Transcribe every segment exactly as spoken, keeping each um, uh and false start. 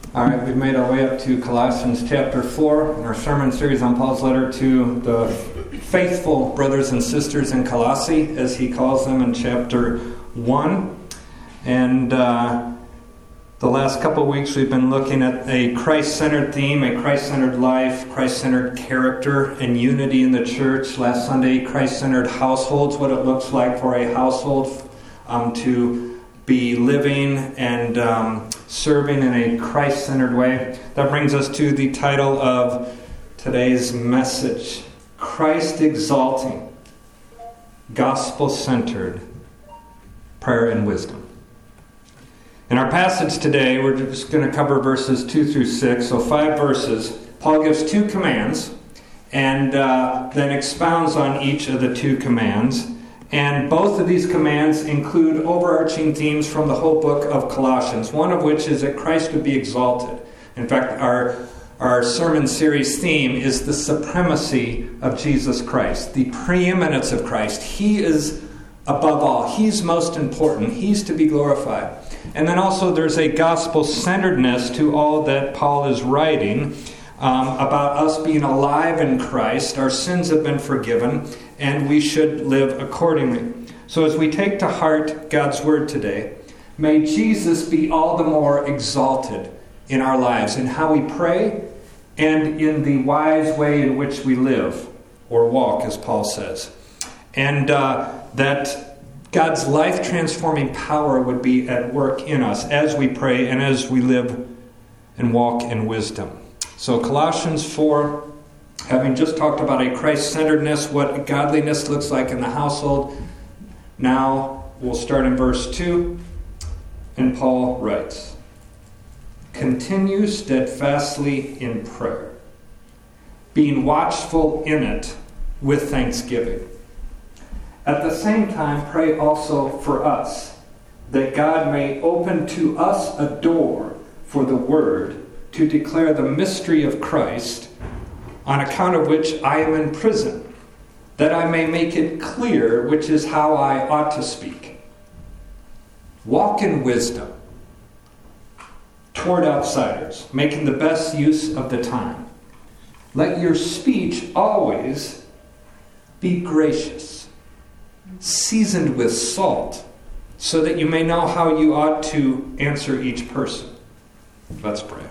All right, we've made our way up to Colossians chapter four in our sermon series on Paul's letter to the faithful brothers and sisters in Colossae, as he calls them in chapter one. And uh, the last couple of weeks we've been looking at a Christ-centered theme, a Christ-centered life, Christ-centered character and unity in the church. Last Sunday, Christ-centered households, what it looks like for a household um, to be living and um, serving in a Christ-centered way. That brings us to the title of today's message, Christ-exalting, gospel-centered prayer and wisdom. In our passage today, we're just going to cover verses two through six, so five verses. Paul gives two commands and uh, then expounds on each of the two commands. And both of these commands include overarching themes from the whole book of Colossians, one of which is that Christ would be exalted. In fact, our, our sermon series theme is the supremacy of Jesus Christ, the preeminence of Christ. He is above all. He's most important. He's to be glorified. And then also there's a gospel-centeredness to all that Paul is writing um, about us being alive in Christ. Our sins have been forgiven, and we should live accordingly. So as we take to heart God's word today, may Jesus be all the more exalted in our lives, in how we pray, and in the wise way in which we live, or walk, as Paul says. And uh, that God's life-transforming power would be at work in us as we pray and as we live and walk in wisdom. So Colossians four, having just talked about a Christ-centeredness, what godliness looks like in the household, now we'll start in verse two, and Paul writes, "Continue steadfastly in prayer, being watchful in it with thanksgiving. At the same time, pray also for us, that God may open to us a door for the word to declare the mystery of Christ, on account of which I am in prison, that I may make it clear which is how I ought to speak. Walk in wisdom toward outsiders, making the best use of the time. Let your speech always be gracious, seasoned with salt, so that you may know how you ought to answer each person." Let's pray.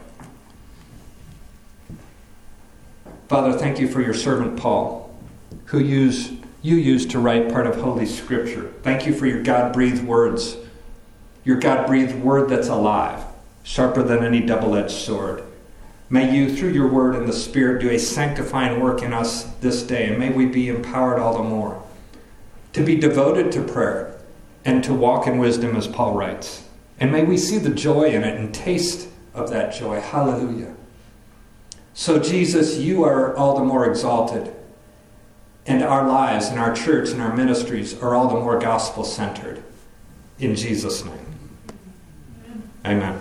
Father, thank you for your servant Paul, who use, you used to write part of Holy Scripture. Thank you for your God-breathed words, your God-breathed word that's alive, sharper than any double-edged sword. May you, through your word and the Spirit, do a sanctifying work in us this day, and may we be empowered all the more to be devoted to prayer and to walk in wisdom, as Paul writes. And may we see the joy in it and taste of that joy. Hallelujah. So Jesus, you are all the more exalted, and our lives and our church and our ministries are all the more gospel-centered. In Jesus' name. Amen.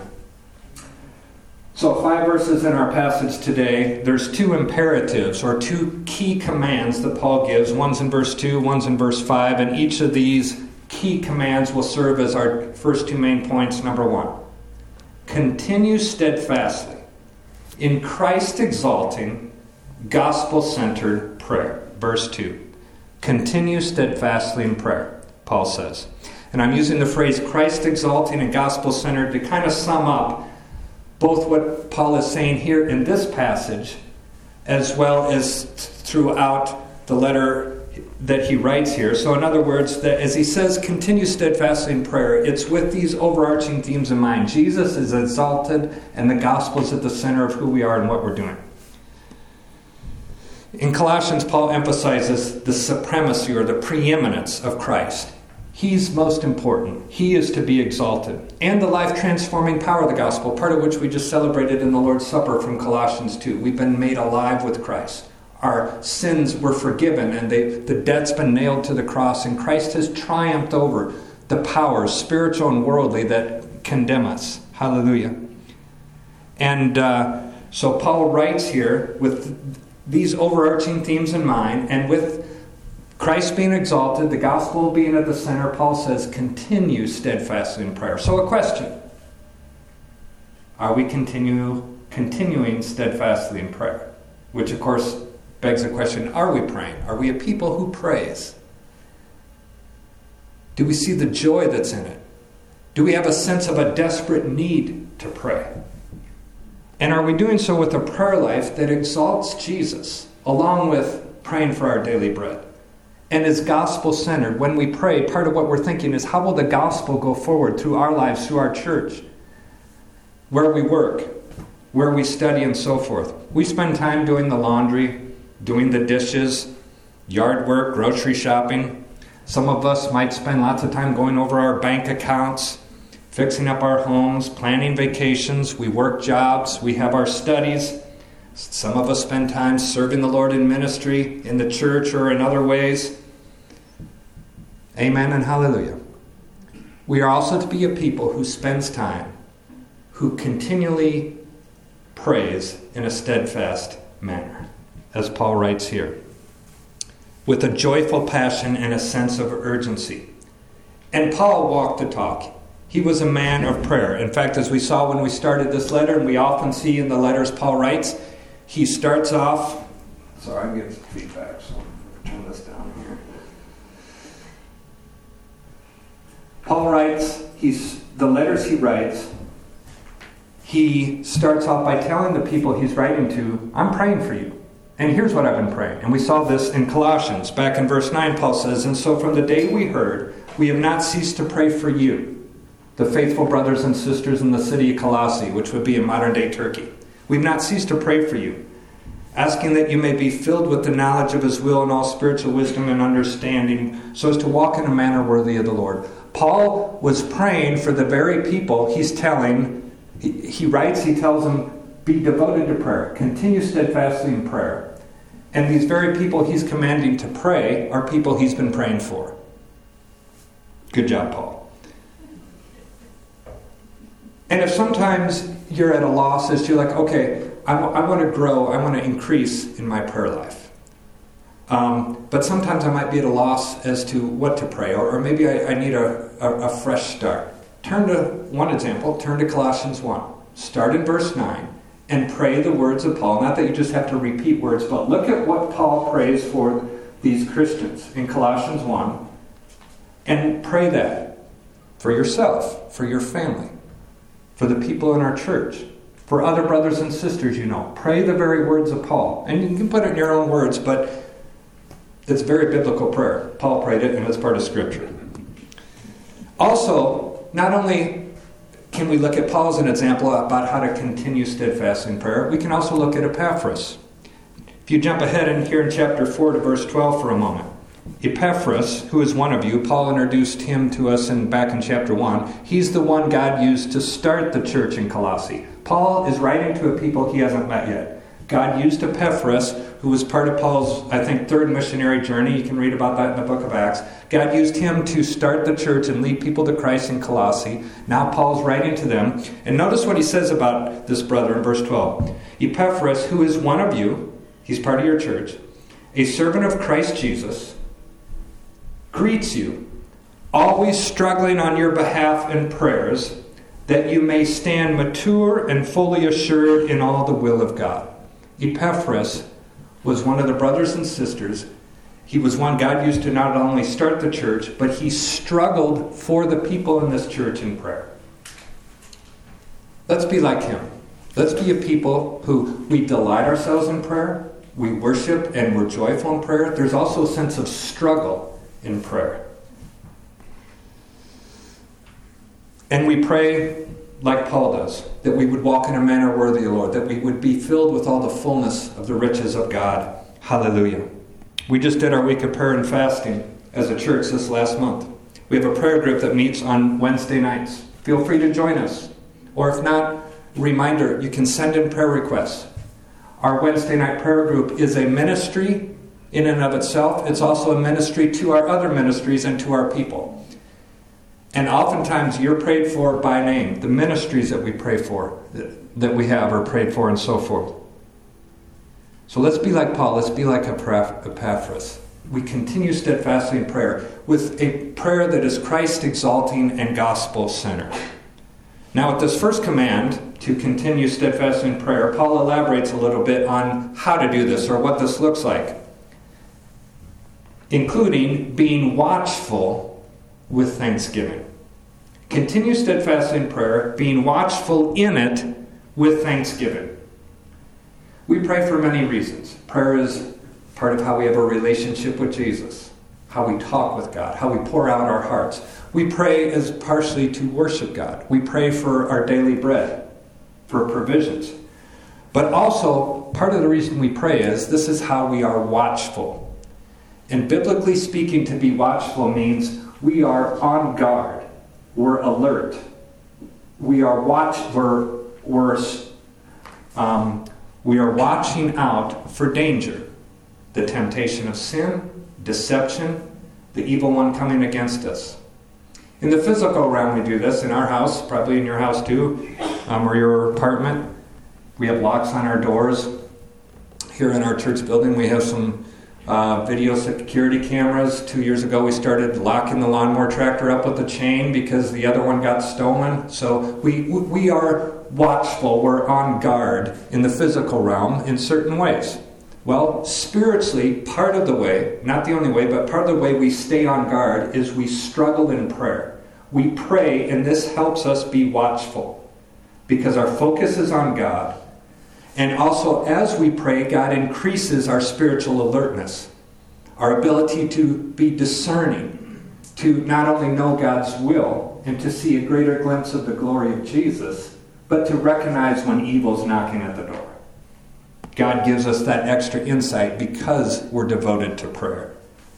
So five verses in our passage today. There's two imperatives, or two key commands that Paul gives. One's in verse two, one's in verse five, and each of these key commands will serve as our first two main points. Number one, continue steadfastly in Christ-exalting, gospel-centered prayer. Verse two. Continue steadfastly in prayer, Paul says. And I'm using the phrase Christ-exalting and gospel-centered to kind of sum up both what Paul is saying here in this passage, as well as throughout the letter that he writes here. So in other words, that as he says, continue steadfastly in prayer, it's with these overarching themes in mind. Jesus is exalted, and the gospel is at the center of who we are and what we're doing. In Colossians, Paul emphasizes the supremacy or the preeminence of Christ. He's most important. He is to be exalted. And the life-transforming power of the gospel, part of which we just celebrated in the Lord's Supper from Colossians two. We've been made alive with Christ. Our sins were forgiven, and they, the debt's been nailed to the cross, and Christ has triumphed over the powers, spiritual and worldly, that condemn us. Hallelujah. And uh, so Paul writes here with these overarching themes in mind, and with Christ being exalted, the gospel being at the center, Paul says, continue steadfastly in prayer. So a question. Are we continue continuing steadfastly in prayer? Which, of course, begs the question, are we praying? Are we a people who prays? Do we see the joy that's in it? Do we have a sense of a desperate need to pray? And are we doing so with a prayer life that exalts Jesus, along with praying for our daily bread? And is gospel-centered. When we pray, part of what we're thinking is, how will the gospel go forward through our lives, through our church, where we work, where we study, and so forth? We spend time doing the laundry, doing the dishes, yard work, grocery shopping. Some of us might spend lots of time going over our bank accounts, fixing up our homes, planning vacations. We work jobs. We have our studies. Some of us spend time serving the Lord in ministry, in the church, or in other ways. Amen and hallelujah. We are also to be a people who spends time, who continually prays in a steadfast manner, as Paul writes here, with a joyful passion and a sense of urgency. And Paul walked the talk. He was a man of prayer. In fact, as we saw when we started this letter, and we often see in the letters Paul writes, he starts off... Sorry, I'm getting some feedback, so I'll turn this down here. Paul writes, he's the letters he writes, he starts off by telling the people he's writing to, I'm praying for you. And here's what I've been praying. And we saw this in Colossians. Back in verse nine, Paul says, and so from the day we heard, we have not ceased to pray for you, the faithful brothers and sisters in the city of Colossae, which would be in modern-day Turkey. We've not ceased to pray for you, asking that you may be filled with the knowledge of his will and all spiritual wisdom and understanding, so as to walk in a manner worthy of the Lord. Paul was praying for the very people he's telling, he, he writes, he tells them, be devoted to prayer, continue steadfastly in prayer. And these very people he's commanding to pray are people he's been praying for. Good job, Paul. And if sometimes you're at a loss as to like, okay, I, I want to grow, I want to increase in my prayer life. Um, but sometimes I might be at a loss as to what to pray, or, or maybe I, I need a, a, a fresh start. Turn to one example, turn to Colossians one. Start in verse nine and pray the words of Paul. Not that you just have to repeat words, but look at what Paul prays for these Christians in Colossians one, and pray that for yourself, for your family, for the people in our church, for other brothers and sisters you know. Pray the very words of Paul. And you can put it in your own words, but it's very biblical prayer. Paul prayed it, and it's part of Scripture. Also, not only can we look at Paul as an example about how to continue steadfast in prayer, we can also look at Epaphras. If you jump ahead in here in chapter four to verse twelve for a moment. Epaphras, who is one of you, Paul introduced him to us in, back in chapter one. He's the one God used to start the church in Colossae. Paul is writing to a people he hasn't met yet. God used Epaphras, who was part of Paul's, I think, third missionary journey. You can read about that in the book of Acts. God used him to start the church and lead people to Christ in Colossae. Now Paul's writing to them. And notice what he says about this brother in verse twelve. Epaphras, who is one of you, he's part of your church, a servant of Christ Jesus, greets you, always struggling on your behalf in prayers, that you may stand mature and fully assured in all the will of God. Epaphras was one of the brothers and sisters. He was one God used to not only start the church, but he struggled for the people in this church in prayer. Let's be like him. Let's be a people who we delight ourselves in prayer, we worship and we're joyful in prayer. There's also a sense of struggle in prayer. And we pray like Paul does, that we would walk in a manner worthy of the Lord, that we would be filled with all the fullness of the riches of God. Hallelujah. We just did our week of prayer and fasting as a church this last month. We have a prayer group that meets on Wednesday nights. Feel free to join us. Or if not, reminder, you can send in prayer requests. Our Wednesday night prayer group is a ministry in and of itself. It's also a ministry to our other ministries and to our people. And oftentimes you're prayed for by name. The ministries that we pray for, that we have, are prayed for and so forth. So let's be like Paul. Let's be like Epaphras. We continue steadfastly in prayer with a prayer that is Christ-exalting and gospel-centered. Now, with this first command to continue steadfast in prayer, Paul elaborates a little bit on how to do this or what this looks like, including being watchful with thanksgiving. Continue steadfast in prayer, being watchful in it with thanksgiving. We pray for many reasons. Prayer is part of how we have a relationship with Jesus, how we talk with God, how we pour out our hearts. We pray as partially to worship God. We pray for our daily bread, for provisions. But also, part of the reason we pray is this is how we are watchful. And biblically speaking, to be watchful means we are on guard. We're alert. We are watch. We're we're um, we are watching out for danger, the temptation of sin, deception, the evil one coming against us. In the physical realm, we do this. In our house, probably in your house too, um, or your apartment, we have locks on our doors. Here in our church building, we have some uh, video security cameras. Two years ago, we started locking the lawnmower tractor up with a chain because the other one got stolen. So we we are watchful. We're on guard in the physical realm in certain ways. Well, spiritually, part of the way, not the only way, but part of the way we stay on guard is we struggle in prayer. We pray, and this helps us be watchful because our focus is on God. And also, as we pray, God increases our spiritual alertness, our ability to be discerning, to not only know God's will and to see a greater glimpse of the glory of Jesus, but to recognize when evil's knocking at the door. God gives us that extra insight because we're devoted to prayer.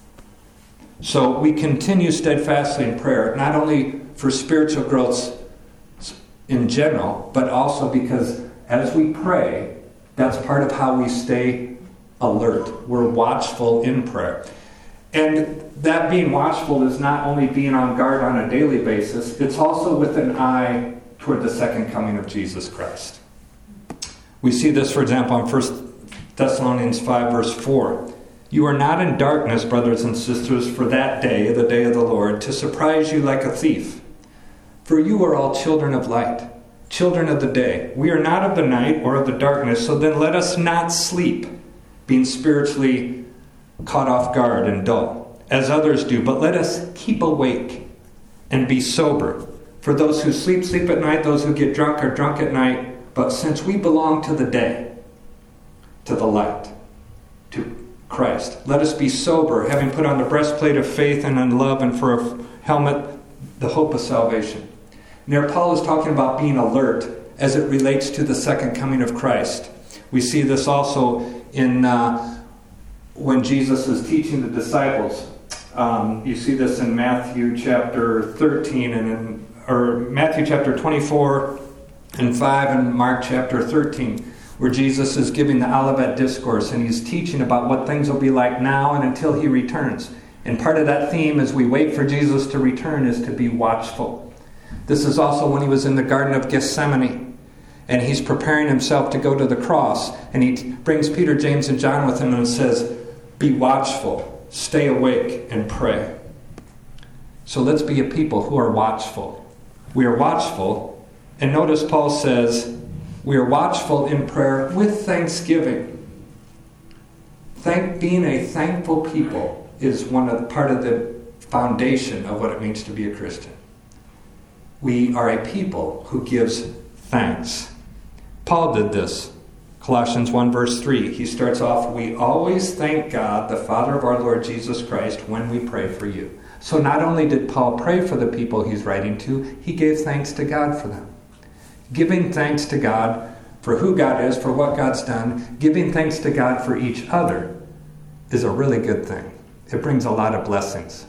So we continue steadfastly in prayer, not only for spiritual growth in general, but also because as we pray, that's part of how we stay alert. We're watchful in prayer. And that being watchful is not only being on guard on a daily basis, it's also with an eye toward the second coming of Jesus Christ. We see this, for example, in First Thessalonians five, verse four. You are not in darkness, brothers and sisters, for that day, the day of the Lord, to surprise you like a thief. For you are all children of light, children of the day. We are not of the night or of the darkness, so then let us not sleep, being spiritually caught off guard and dull, as others do, but let us keep awake and be sober. For those who sleep, sleep at night. Those who get drunk are drunk at night. But since we belong to the day, to the light, to Christ, let us be sober, having put on the breastplate of faith and in love, and for a helmet, the hope of salvation. And there Paul is talking about being alert as it relates to the second coming of Christ. We see this also in uh, when Jesus is teaching the disciples. Um, you see this in Matthew chapter thirteen and in or Matthew chapter twenty-four and five and Mark chapter thirteen, where Jesus is giving the Olivet Discourse and he's teaching about what things will be like now and until he returns. And part of that theme as we wait for Jesus to return is to be watchful. This is also when he was in the Garden of Gethsemane and he's preparing himself to go to the cross, and he brings Peter, James, and John with him and says, be watchful, stay awake, and pray. So let's be a people who are watchful. We are watchful, and notice Paul says, we are watchful in prayer with thanksgiving. Thank, being a thankful people is one of the, part of the foundation of what it means to be a Christian. We are a people who gives thanks. Paul did this. Colossians one verse three. He starts off, we always thank God, the Father of our Lord Jesus Christ, when we pray for you. So not only did Paul pray for the people he's writing to, he gave thanks to God for them. Giving thanks to God for who God is, for what God's done, giving thanks to God for each other is a really good thing. It brings a lot of blessings.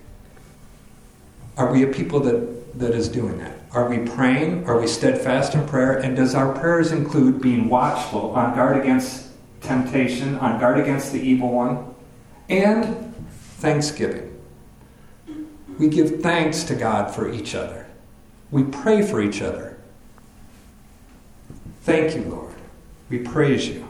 Are we a people that, that is doing that? Are we praying? Are we steadfast in prayer? And does our prayers include being watchful, on guard against temptation, on guard against the evil one, and thanksgiving? We give thanks to God for each other. We pray for each other. Thank you, Lord. We praise you.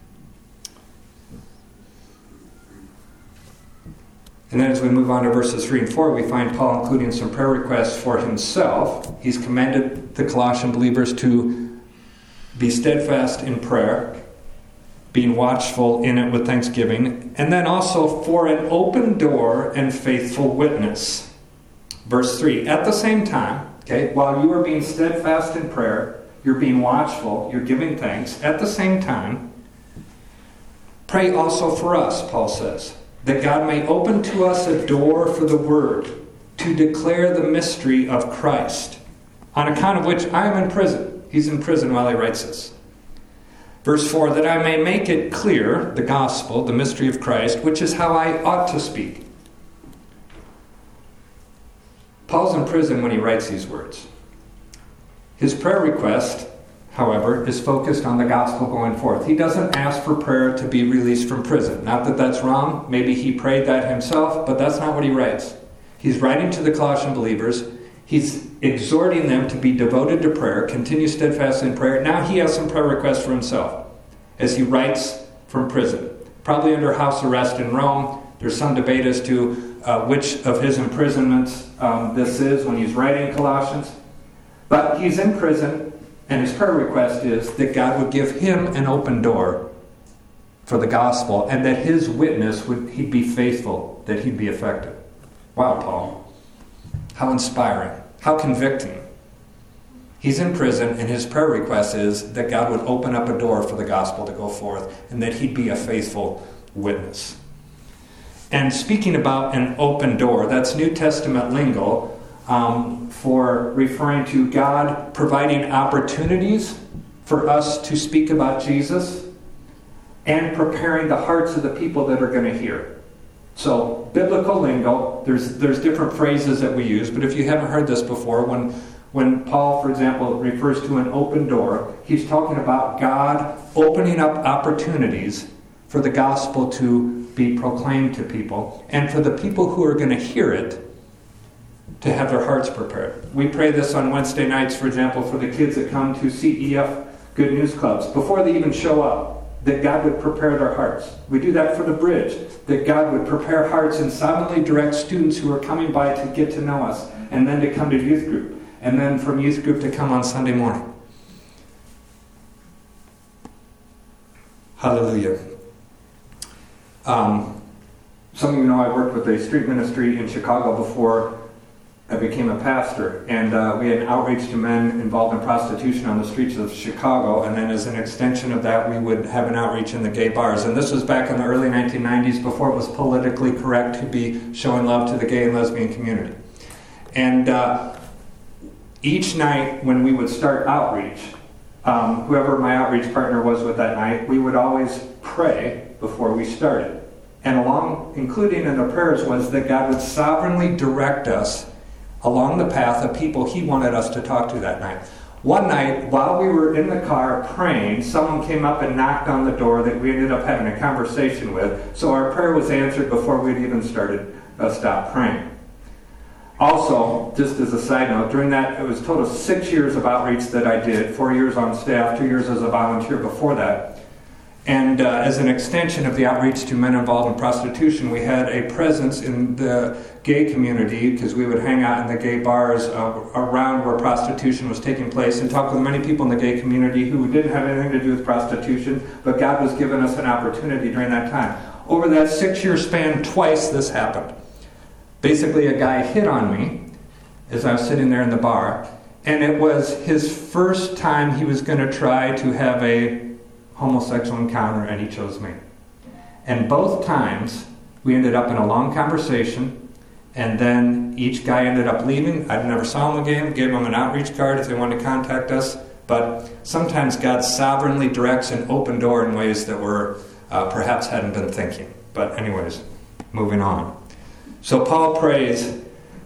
And then as we move on to verses three and four, we find Paul including some prayer requests for himself. He's commended the Colossian believers to be steadfast in prayer, being watchful in it with thanksgiving, and then also for an open door and faithful witness. Verse three, at the same time, okay, while you are being steadfast in prayer, you're being watchful, you're giving thanks, at the same time, pray also for us, Paul says, that God may open to us a door for the word, to declare the mystery of Christ, on account of which I am in prison. He's in prison while he writes this. Verse four, that I may make it clear, the gospel, the mystery of Christ, which is how I ought to speak. Paul's in prison when he writes these words. His prayer request, however, is focused on the gospel going forth. He doesn't ask for prayer to be released from prison. Not that that's wrong. Maybe he prayed that himself, but that's not what he writes. He's writing to the Colossian believers. He's exhorting them to be devoted to prayer, continue steadfast in prayer. Now he has some prayer requests for himself as he writes from prison. Probably under house arrest in Rome. There's some debate as to uh, which of his imprisonments um, this is when he's writing Colossians. But he's in prison, and his prayer request is that God would give him an open door for the gospel, and that his witness would he'd be faithful, that he'd be effective. Wow, Paul. How inspiring. How convicting. He's in prison, and his prayer request is that God would open up a door for the gospel to go forth, and that he'd be a faithful witness. And speaking about an open door, that's New Testament lingo um, for referring to God providing opportunities for us to speak about Jesus and preparing the hearts of the people that are going to hear. So, biblical lingo, there's there's different phrases that we use, but if you haven't heard this before, when when Paul, for example, refers to an open door, he's talking about God opening up opportunities for the gospel to be proclaimed to people, and for the people who are going to hear it to have their hearts prepared. We pray this on Wednesday nights, for example, for the kids that come to C E F Good News Clubs, before they even show up, that God would prepare their hearts. We do that for the bridge, that God would prepare hearts and sovereignly direct students who are coming by to get to know us, and then to come to youth group, and then from youth group to come on Sunday morning. Hallelujah. Um, some of you know I worked with a street ministry in Chicago before I became a pastor, and uh, we had an outreach to men involved in prostitution on the streets of Chicago, and then as an extension of that, we would have an outreach in the gay bars. And this was back in the early nineteen nineties, before it was politically correct to be showing love to the gay and lesbian community. And uh, each night when we would start outreach, um, whoever my outreach partner was with that night, we would always pray before we started. And along, including in the prayers, was that God would sovereignly direct us along the path of people he wanted us to talk to that night. One night, while we were in the car praying, someone came up and knocked on the door that we ended up having a conversation with, so our prayer was answered before we'd even started uh, stopped praying. Also, just as a side note, during that, it was a total six years of outreach that I did, four years on staff, two years as a volunteer before that. And uh, as an extension of the outreach to men involved in prostitution, we had a presence in the gay community, because we would hang out in the gay bars uh, around where prostitution was taking place and talk with many people in the gay community who didn't have anything to do with prostitution, but God was giving us an opportunity during that time. Over that six-year span, twice this happened. Basically, a guy hit on me as I was sitting there in the bar, and it was his first time he was going to try to have a homosexual encounter, and he chose me. And both times we ended up in a long conversation, and then each guy ended up leaving. I never saw him again, gave them an outreach card if they wanted to contact us. But sometimes God sovereignly directs an open door in ways that we're uh, perhaps hadn't been thinking. But anyways, moving on. So Paul prays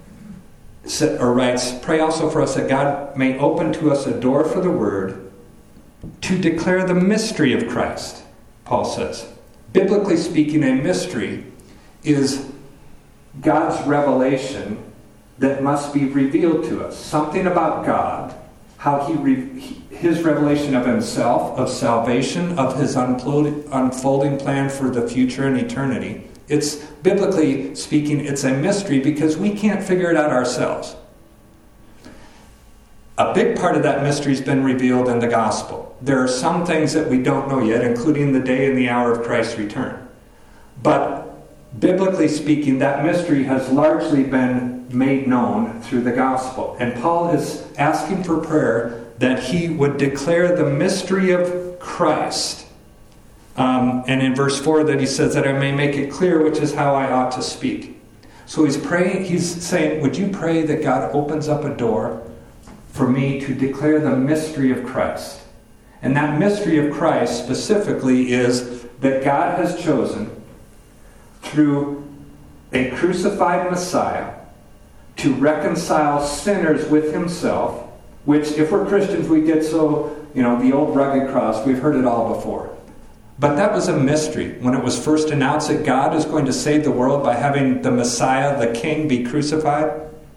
or writes, pray also for us that God may open to us a door for the word to declare the mystery of Christ, Paul says. Biblically speaking, a mystery is God's revelation that must be revealed to us. Something about God, how he re- his revelation of himself, of salvation, of his unfolding plan for the future and eternity. It's, biblically speaking, it's a mystery because we can't figure it out ourselves. A big part of that mystery has been revealed in the gospel. There are some things that we don't know yet, including the day and the hour of Christ's return. But biblically speaking, that mystery has largely been made known through the gospel. And Paul is asking for prayer that he would declare the mystery of Christ. Um, and in verse four that he says that I may make it clear which is how I ought to speak. So he's praying, he's saying, would you pray that God opens up a door for me to declare the mystery of Christ? And that mystery of Christ specifically is that God has chosen through a crucified Messiah to reconcile sinners with himself, which if we're Christians we get so, you know, the old rugged cross, we've heard it all before. But that was a mystery when it was first announced that God is going to save the world by having the Messiah, the King, be crucified.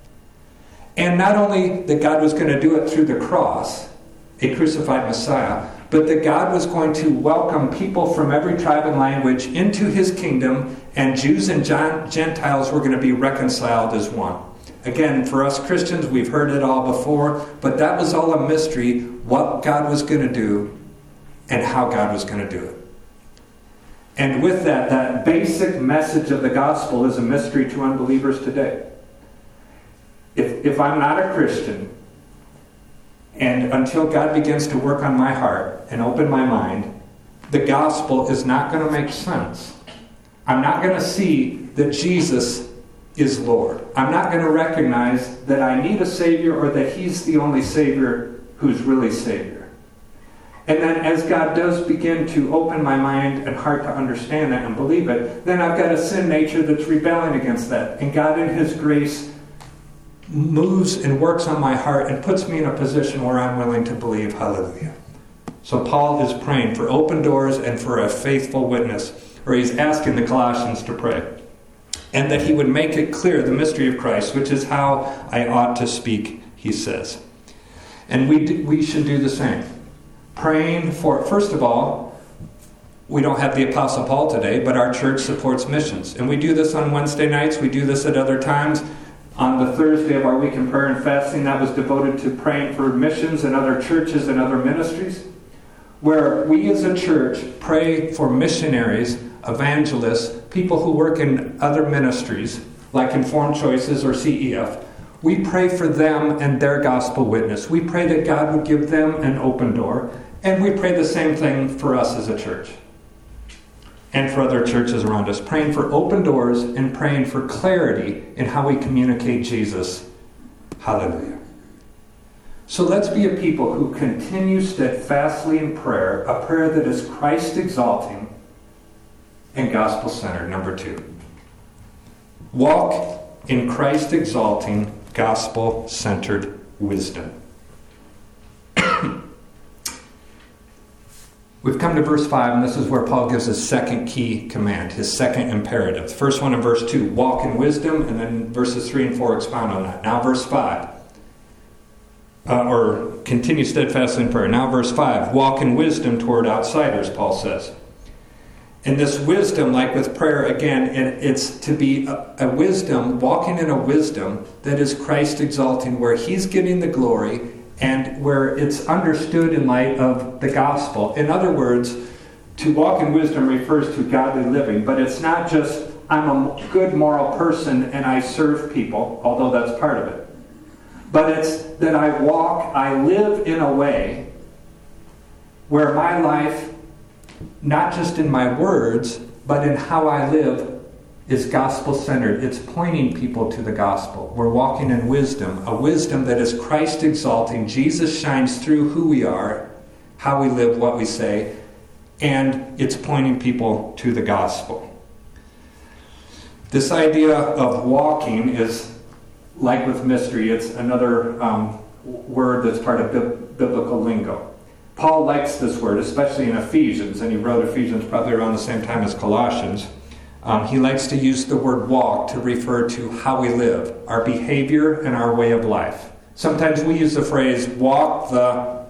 And not only that God was going to do it through the cross, a crucified Messiah, but that God was going to welcome people from every tribe and language into his kingdom, and Jews and Gentiles were going to be reconciled as one. Again, for us Christians, we've heard it all before, but that was all a mystery, what God was going to do and how God was going to do it. And with that, that basic message of the gospel is a mystery to unbelievers today. If, if I'm not a Christian, and until God begins to work on my heart and open my mind, the gospel is not going to make sense. I'm not going to see that Jesus is Lord. I'm not going to recognize that I need a Savior or that he's the only Savior who's really Savior. And then as God does begin to open my mind and heart to understand that and believe it, then I've got a sin nature that's rebelling against that. And God in his grace moves and works on my heart and puts me in a position where I'm willing to believe. Hallelujah. So Paul is praying for open doors and for a faithful witness, or he's asking the Colossians to pray. And that he would make it clear the mystery of Christ, which is how I ought to speak, he says. And we do, we should do the same. Praying for, first of all, we don't have the Apostle Paul today, but our church supports missions. And we do this on Wednesday nights. We do this at other times. On the Thursday of our week in prayer and fasting, that was devoted to praying for missions and other churches and other ministries, where we as a church pray for missionaries, evangelists, people who work in other ministries, like Informed Choices or C E F. We pray for them and their gospel witness. We pray that God would give them an open door, and we pray the same thing for us as a church and for other churches around us, praying for open doors and praying for clarity in how we communicate Jesus. Hallelujah. So let's be a people who continue steadfastly in prayer, a prayer that is Christ-exalting and gospel-centered. Number two. Walk in Christ-exalting, gospel-centered wisdom. We've come to verse five, and this is where Paul gives his second key command, his second imperative. The first one in verse two, walk in wisdom, and then verses three and four expound on that. Now verse five, uh, or continue steadfastly in prayer. Now verse five, walk in wisdom toward outsiders, Paul says. And this wisdom, like with prayer, again, it, it's to be a, a wisdom, walking in a wisdom that is Christ-exalting, where he's getting the glory and where it's understood in light of the gospel. In other words, to walk in wisdom refers to godly living, but it's not just I'm a good moral person and I serve people, although that's part of it. But it's that I walk, I live in a way where my life, not just in my words, but in how I live, is gospel-centered. It's pointing people to the gospel. We're walking in wisdom, a wisdom that is Christ-exalting. Jesus shines through who we are, how we live, what we say, and it's pointing people to the gospel. This idea of walking is, like with mystery, it's another um, word that's part of bi- biblical lingo. Paul likes this word, especially in Ephesians, and he wrote Ephesians probably around the same time as Colossians. Um, he likes to use the word walk to refer to how we live, our behavior and our way of life. Sometimes we use the phrase walk the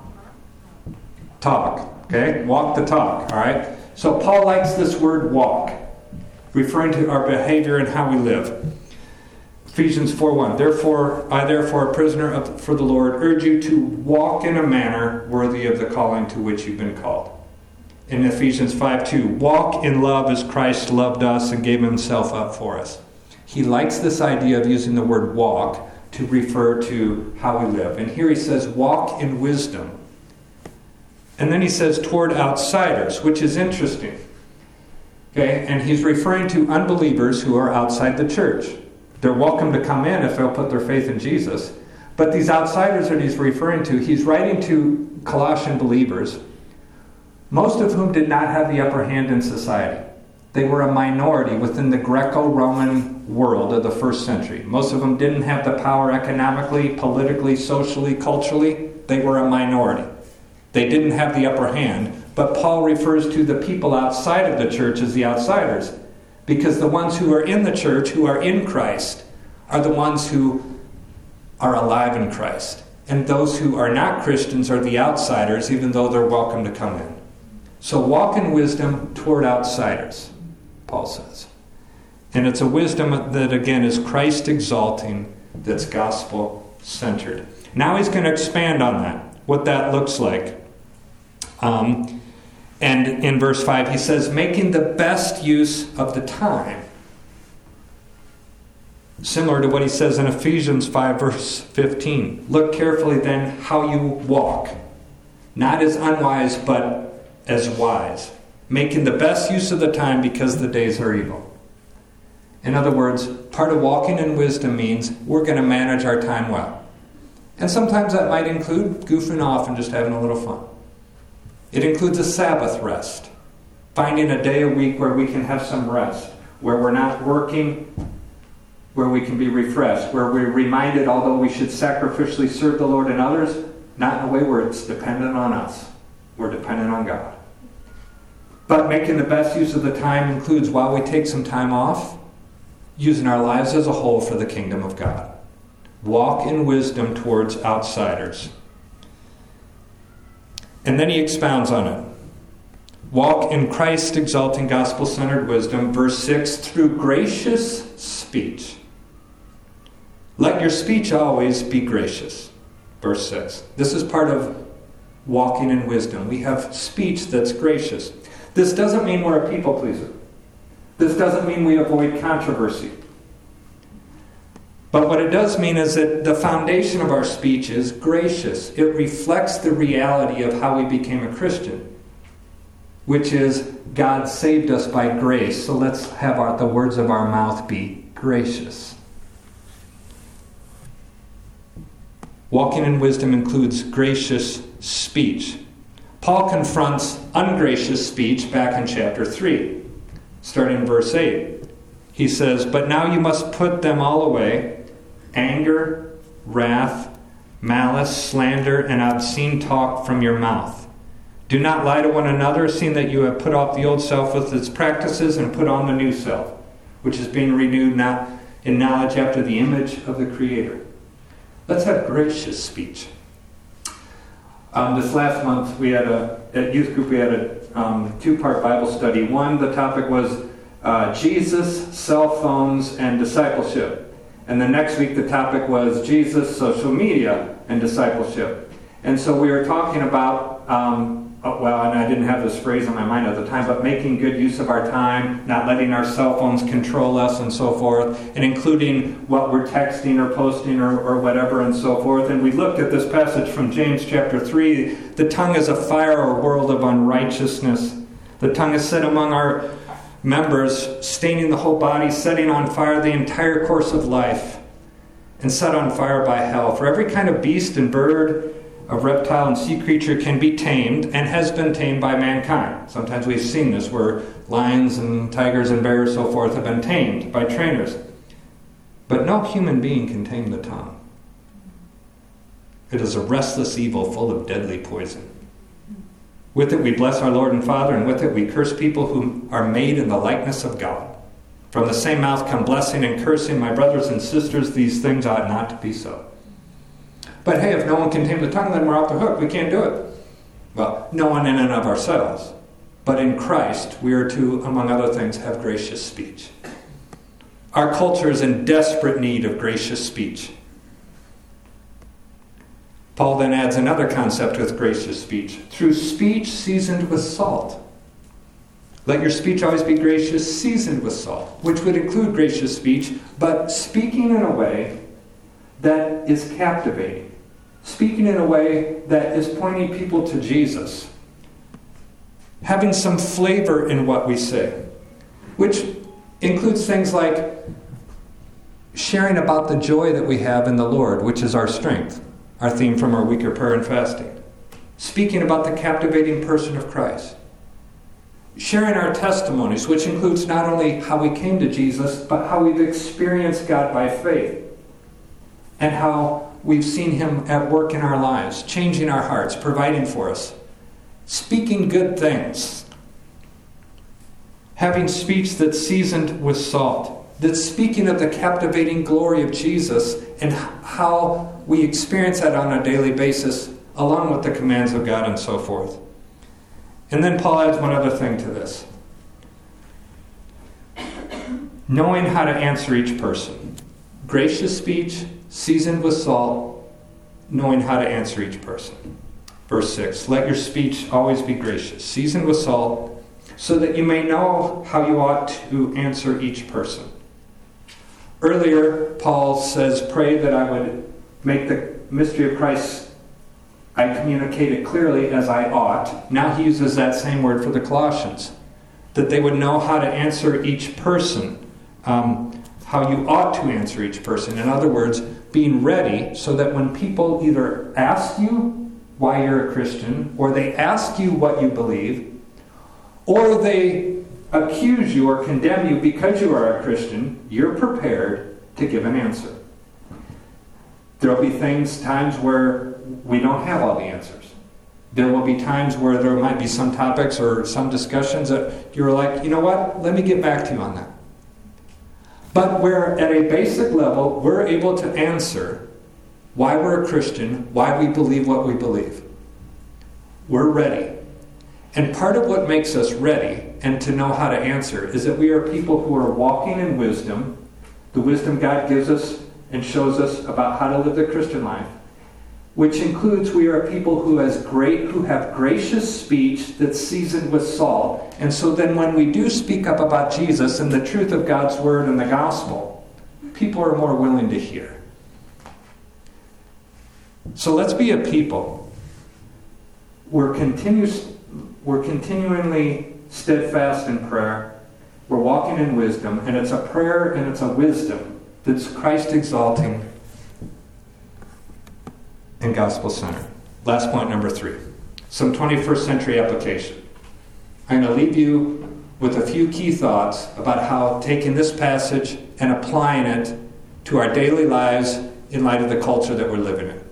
talk, okay? Walk the talk, all right? So Paul likes this word walk, referring to our behavior and how we live. Ephesians four one, Therefore, I therefore, a prisoner of, for the Lord, urge you to walk in a manner worthy of the calling to which you've been called. In Ephesians five two, walk in love as Christ loved us and gave himself up for us. He likes this idea of using the word walk to refer to how we live. And here he says, walk in wisdom. And then he says, toward outsiders, which is interesting. Okay, and he's referring to unbelievers who are outside the church. They're welcome to come in if they'll put their faith in Jesus. But these outsiders that he's referring to, he's writing to Colossian believers, most of whom did not have the upper hand in society. They were a minority within the Greco-Roman world of the first century. Most of them didn't have the power economically, politically, socially, culturally. They were a minority. They didn't have the upper hand. But Paul refers to the people outside of the church as the outsiders, because the ones who are in the church, who are in Christ, are the ones who are alive in Christ. And those who are not Christians are the outsiders, even though they're welcome to come in. So walk in wisdom toward outsiders, Paul says. And it's a wisdom that, again, is Christ-exalting, that's gospel-centered. Now he's going to expand on that, what that looks like. Um, and in verse five, he says, making the best use of the time. Similar to what he says in Ephesians five, verse fifteen. Look carefully then how you walk, not as unwise, but as wise, making the best use of the time because the days are evil. In other words, part of walking in wisdom means we're going to manage our time well. And sometimes that might include goofing off and just having a little fun. It includes a Sabbath rest, finding a day a week where we can have some rest, where we're not working, where we can be refreshed, where we're reminded, although we should sacrificially serve the Lord and others, not in a way where it's dependent on us. We're dependent on God. But making the best use of the time includes, while we take some time off, using our lives as a whole for the kingdom of God. Walk in wisdom towards outsiders. And then he expounds on it. Walk in Christ-exalting, gospel-centered wisdom. Verse six, through gracious speech. Let your speech always be gracious. Verse six. This is part of walking in wisdom. We have speech that's gracious. This doesn't mean we're a people pleaser. This doesn't mean we avoid controversy. But what it does mean is that the foundation of our speech is gracious. It reflects the reality of how we became a Christian, which is God saved us by grace. So let's have our, the words of our mouth be gracious. Walking in wisdom includes gracious speech. Paul confronts ungracious speech back in chapter three, starting in verse eight. He says, but now you must put them all away, anger, wrath, malice, slander, and obscene talk from your mouth. Do not lie to one another, seeing that you have put off the old self with its practices and put on the new self, which is being renewed now in knowledge after the image of the Creator. Let's have gracious speech. Um, this last month, we had a at youth group. We had a um, two-part Bible study. One, the topic was uh, Jesus, cell phones, and discipleship. And the next week, the topic was Jesus, social media, and discipleship. And so we were talking about, um, well, and I didn't have this phrase on my mind at the time, but making good use of our time, not letting our cell phones control us and so forth, and including what we're texting or posting or, or whatever and so forth. And we looked at this passage from James chapter three. The tongue is a fire or world of unrighteousness. The tongue is set among our members, staining the whole body, setting on fire the entire course of life, and set on fire by hell. For every kind of beast and bird, of reptile and sea creature can be tamed and has been tamed by mankind. Sometimes we've seen this where lions and tigers and bears and so forth have been tamed by trainers. But no human being can tame the tongue. It is a restless evil full of deadly poison. With it we bless our Lord and Father, and with it we curse people who are made in the likeness of God. From the same mouth come blessing and cursing. My brothers and sisters, these things ought not to be so. But hey, if no one can tame the tongue, then we're off the hook. We can't do it. Well, no one in and of ourselves. But in Christ, we are to, among other things, have gracious speech. Our culture is in desperate need of gracious speech. Paul then adds another concept with gracious speech. Through speech seasoned with salt. Let your speech always be gracious, seasoned with salt, which would include gracious speech, but speaking in a way that is captivating. Speaking in a way that is pointing people to Jesus. Having some flavor in what we say, which includes things like sharing about the joy that we have in the Lord, which is our strength, our theme from our week of prayer and fasting. Speaking about the captivating person of Christ. Sharing our testimonies, which includes not only how we came to Jesus, but how we've experienced God by faith. And how we've seen Him at work in our lives, changing our hearts, providing for us. Speaking good things. Having speech that's seasoned with salt. That's speaking of the captivating glory of Jesus and how we experience that on a daily basis, along with the commands of God and so forth. And then Paul adds one other thing to this. Knowing how to answer each person. Gracious speech, seasoned with salt, knowing how to answer each person. Verse six, let your speech always be gracious, seasoned with salt, so that you may know how you ought to answer each person. Earlier, Paul says, pray that I would make the mystery of Christ I communicate it clearly as I ought. Now he uses that same word for the Colossians. That they would know how to answer each person. Um, how you ought to answer each person. In other words, being ready so that when people either ask you why you're a Christian, or they ask you what you believe, or they accuse you or condemn you because you are a Christian, you're prepared to give an answer. There will be things, times where we don't have all the answers. There will be times where there might be some topics or some discussions that you're like, you know what, let me get back to you on that. But where at a basic level, we're able to answer why we're a Christian, why we believe what we believe. We're ready. And part of what makes us ready and to know how to answer is that we are people who are walking in wisdom, the wisdom God gives us and shows us about how to live the Christian life, which includes we are people who has great who have gracious speech that's seasoned with salt. And so then when we do speak up about Jesus and the truth of God's word and the gospel, people are more willing to hear. So let's be a people. We're continuous we're continually steadfast in prayer. We're walking in wisdom, and it's a prayer and it's a wisdom that's Christ exalting and gospel centered. Last point, number three. Some twenty-first century application. I'm going to leave you with a few key thoughts about how taking this passage and applying it to our daily lives in light of the culture that we're living in.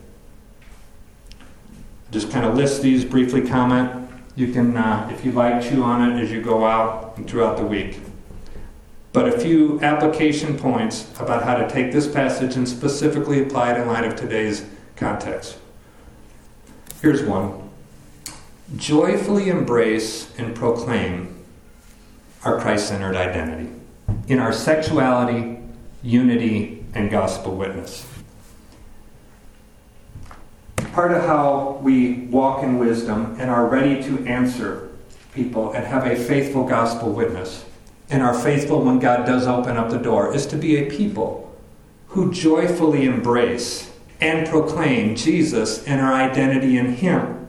Just kind of list these, briefly comment. You can, uh, if you like, chew on it as you go out and throughout the week. But a few application points about how to take this passage and specifically apply it in light of today's context. Here's one. Joyfully embrace and proclaim our Christ-centered identity in our sexuality, unity, and gospel witness. Part of how we walk in wisdom and are ready to answer people and have a faithful gospel witness and are faithful when God does open up the door is to be a people who joyfully embrace and proclaim Jesus and our identity in Him.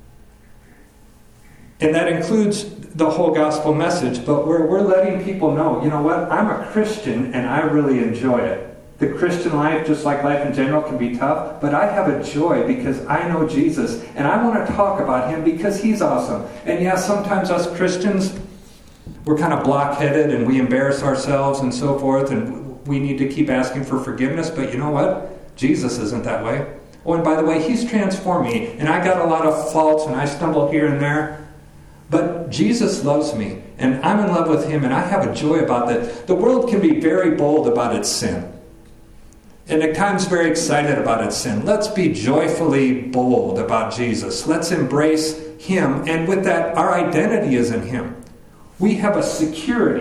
And that includes the whole gospel message, but where we're letting people know, you know what, I'm a Christian and I really enjoy it. The Christian life, just like life in general, can be tough, but I have a joy because I know Jesus and I want to talk about Him because He's awesome. And yeah, sometimes us Christians, we're kind of blockheaded and we embarrass ourselves and so forth, and we need to keep asking for forgiveness, but you know what? Jesus isn't that way. Oh, and by the way, He's transformed me, and I got a lot of faults, and I stumble here and there. But Jesus loves me, and I'm in love with Him, and I have a joy about that. The world can be very bold about its sin, and at times very excited about its sin. Let's be joyfully bold about Jesus. Let's embrace Him, and with that, our identity is in Him. We have a security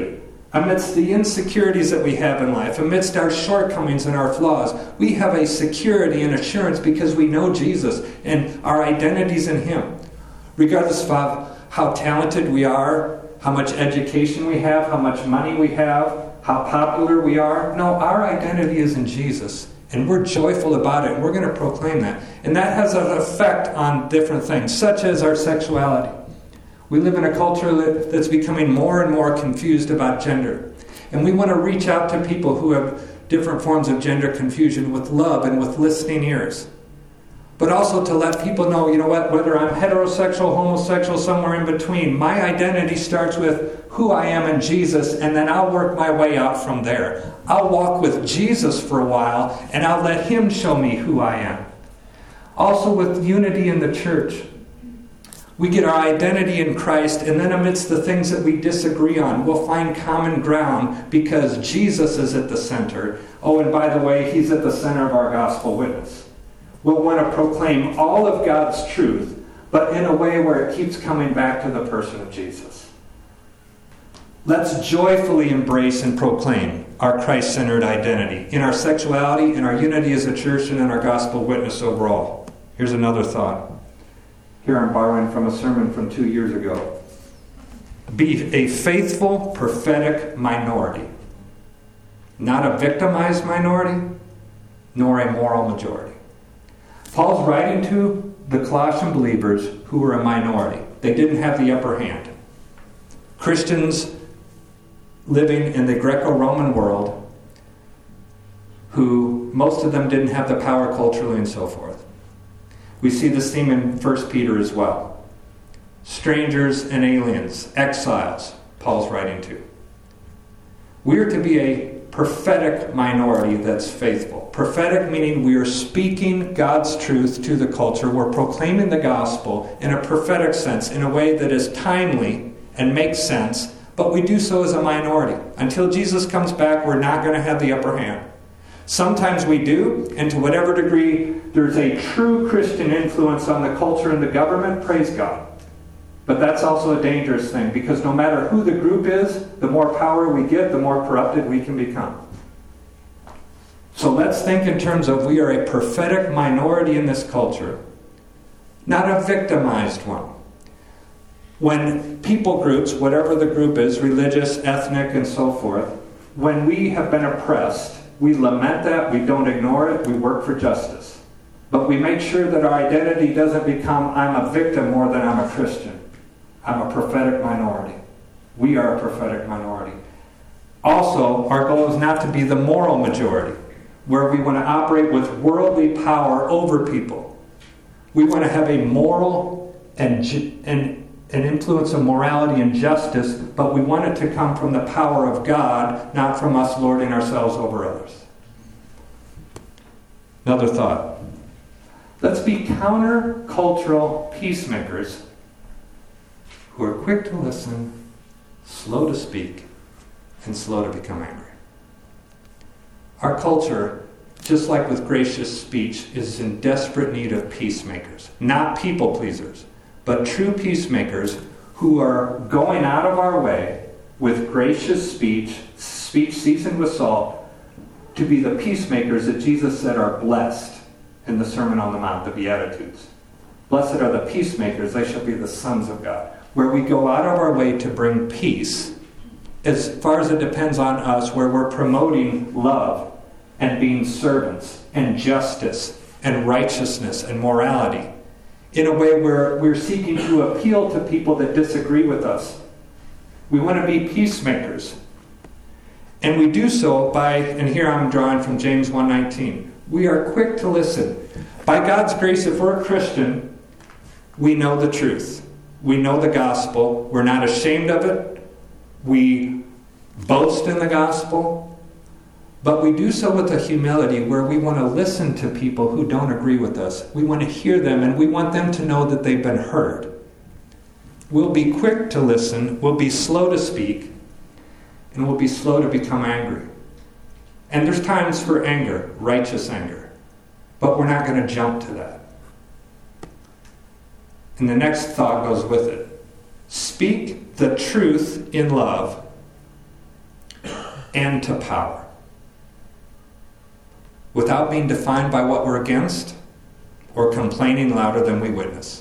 amidst the insecurities that we have in life, amidst our shortcomings and our flaws, we have a security and assurance because we know Jesus and our identities in Him. Regardless of how talented we are, how much education we have, how much money we have, how popular we are. No, our identity is in Jesus. And we're joyful about it, and we're going to proclaim that. And that has an effect on different things, such as our sexuality. We live in a culture that, that's becoming more and more confused about gender. And we want to reach out to people who have different forms of gender confusion with love and with listening ears. But also to let people know, you know what, whether I'm heterosexual, homosexual, somewhere in between, my identity starts with who I am in Jesus, and then I'll work my way out from there. I'll walk with Jesus for a while, and I'll let Him show me who I am. Also with unity in the church. We get our identity in Christ, and then amidst the things that we disagree on, we'll find common ground because Jesus is at the center. Oh, and by the way, He's at the center of our gospel witness. We'll want to proclaim all of God's truth, but in a way where it keeps coming back to the person of Jesus. Let's joyfully embrace and proclaim our Christ-centered identity in our sexuality, in our unity as a church, and in our gospel witness overall. Here's another thought. Here I'm borrowing from a sermon from two years ago. Be a faithful, prophetic minority. Not a victimized minority, nor a moral majority. Paul's writing to the Colossian believers who were a minority. They didn't have the upper hand. Christians living in the Greco-Roman world who most of them didn't have the power culturally and so forth. We see this theme in First Peter as well. Strangers and aliens, exiles, Paul's writing to. We are to be a prophetic minority that's faithful. Prophetic meaning we are speaking God's truth to the culture. We're proclaiming the gospel in a prophetic sense, in a way that is timely and makes sense, but we do so as a minority. Until Jesus comes back, we're not going to have the upper hand. Sometimes we do, and to whatever degree there's a true Christian influence on the culture and the government, praise God. But that's also a dangerous thing, because no matter who the group is, the more power we get, the more corrupted we can become. So let's think in terms of we are a prophetic minority in this culture, not a victimized one. When people groups, whatever the group is, religious, ethnic, and so forth, when we have been oppressed, we lament that, we don't ignore it, we work for justice. But we make sure that our identity doesn't become, I'm a victim more than I'm a Christian. I'm a prophetic minority. We are a prophetic minority. Also, our goal is not to be the moral majority, where we want to operate with worldly power over people. We want to have a moral and, and an influence of morality and justice, but we want it to come from the power of God, not from us lording ourselves over others. Another thought. Let's be counter-cultural peacemakers who are quick to listen, slow to speak, and slow to become angry. Our culture, just like with gracious speech, is in desperate need of peacemakers. Not people pleasers, but true peacemakers who are going out of our way with gracious speech, speech seasoned with salt, to be the peacemakers that Jesus said are blessed in the Sermon on the Mount, the Beatitudes. Blessed are the peacemakers, they shall be the sons of God. Where we go out of our way to bring peace, as far as it depends on us, where we're promoting love and being servants and justice and righteousness and morality, in a way where we're seeking to appeal to people that disagree with us. We want to be peacemakers. And we do so by, and here I'm drawing from James one nineteen, we are quick to listen. By God's grace, if we're a Christian, we know the truth. We know the gospel. We're not ashamed of it. We boast in the gospel. But we do so with a humility where we want to listen to people who don't agree with us. We want to hear them, and we want them to know that they've been heard. We'll be quick to listen. We'll be slow to speak. And we'll be slow to become angry. And there's times for anger, righteous anger. But we're not going to jump to that. And the next thought goes with it. Speak the truth in love, and to power, without being defined by what we're against or complaining louder than we witness.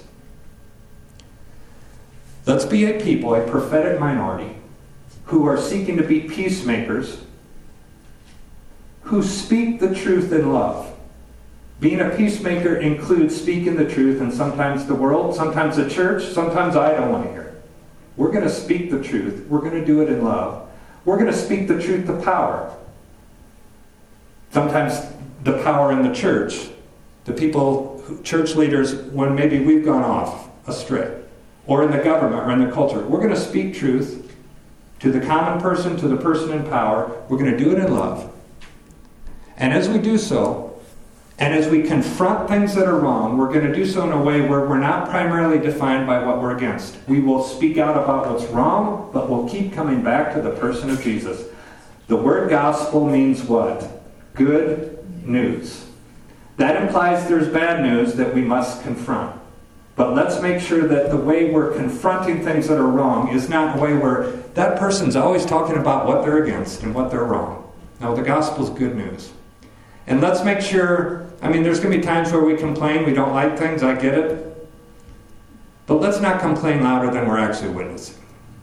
Let's be a people, a prophetic minority, who are seeking to be peacemakers, who speak the truth in love. Being a peacemaker includes speaking the truth, and sometimes the world, sometimes the church, sometimes I don't want to hear it. We're going to speak the truth. We're going to do it in love. We're going to speak the truth to power. Sometimes the power in the church, the people, church leaders, when maybe we've gone off astray, or in the government or in the culture. We're going to speak truth to the common person, to the person in power. We're going to do it in love. And as we do so, and as we confront things that are wrong, we're going to do so in a way where we're not primarily defined by what we're against. We will speak out about what's wrong, but we'll keep coming back to the person of Jesus. The word gospel means what? Good news. That implies there's bad news that we must confront. But let's make sure that the way we're confronting things that are wrong is not a way where that person's always talking about what they're against and what they're wrong. No, the gospel's good news. And let's make sure, I mean, there's going to be times where we complain, we don't like things, I get it. But let's not complain louder than we're actually witnessing.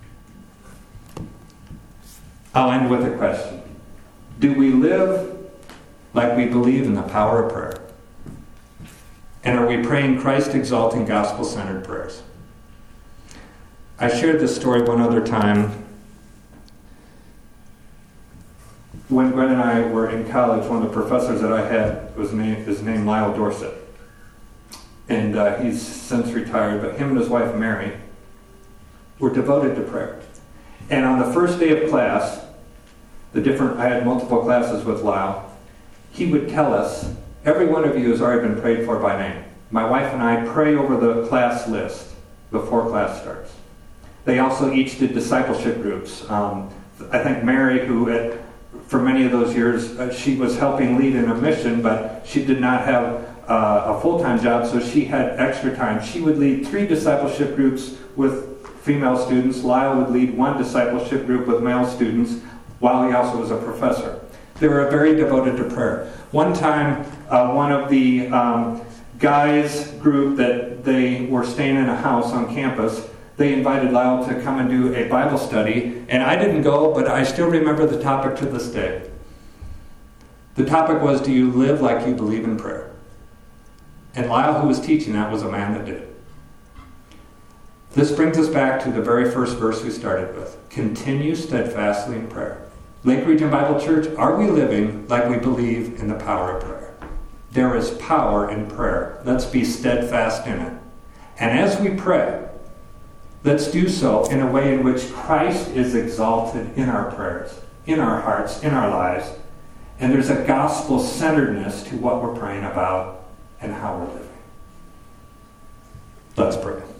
I'll end with a question. Do we live like we believe in the power of prayer? And are we praying Christ-exalting, gospel-centered prayers? I shared this story one other time. When Gwen and I were in college, one of the professors that I had was named, is named Lyle Dorset. And uh, he's since retired, but him and his wife Mary were devoted to prayer. And on the first day of class, the different I had multiple classes with Lyle, he would tell us, every one of you has already been prayed for by name. My wife and I pray over the class list before class starts. They also each did discipleship groups. Um, I think Mary, who had, for many of those years, uh, she was helping lead in a mission, but she did not have uh, a full-time job, so she had extra time. She would lead three discipleship groups with female students. Lyle would lead one discipleship group with male students, while he also was a professor. They were very devoted to prayer. One time, uh, one of the um, guys group that they were staying in a house on campus, they invited Lyle to come and do a Bible study, and I didn't go, but I still remember the topic to this day. The topic was, do you live like you believe in prayer? And Lyle, who was teaching that, was a man that did. This brings us back to the very first verse we started with. Continue steadfastly in prayer. Lake Region Bible Church, are we living like we believe in the power of prayer? There is power in prayer. Let's be steadfast in it. And as we pray, let's do so in a way in which Christ is exalted in our prayers, in our hearts, in our lives. And there's a gospel-centeredness to what we're praying about and how we're living. Let's pray.